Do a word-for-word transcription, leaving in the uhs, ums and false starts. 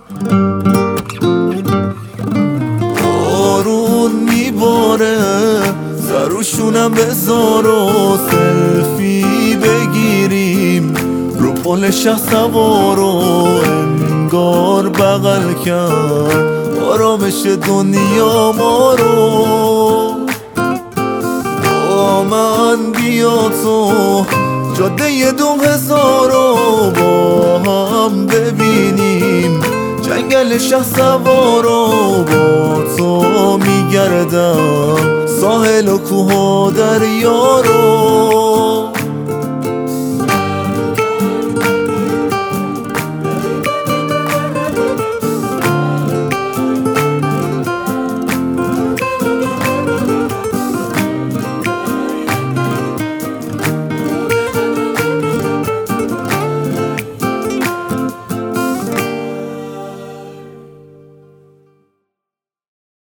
بارون میباره سروشونم بذار و سلفی بگیریم رو پل شه سوار و انگار بغل کرد آرامش دنیا ما رو. با من بیا تو جاده دو هزار رو با هم ببینیم، جنگل شه سوار رو با تو میگردم، ساحل و کوه و دریا رو.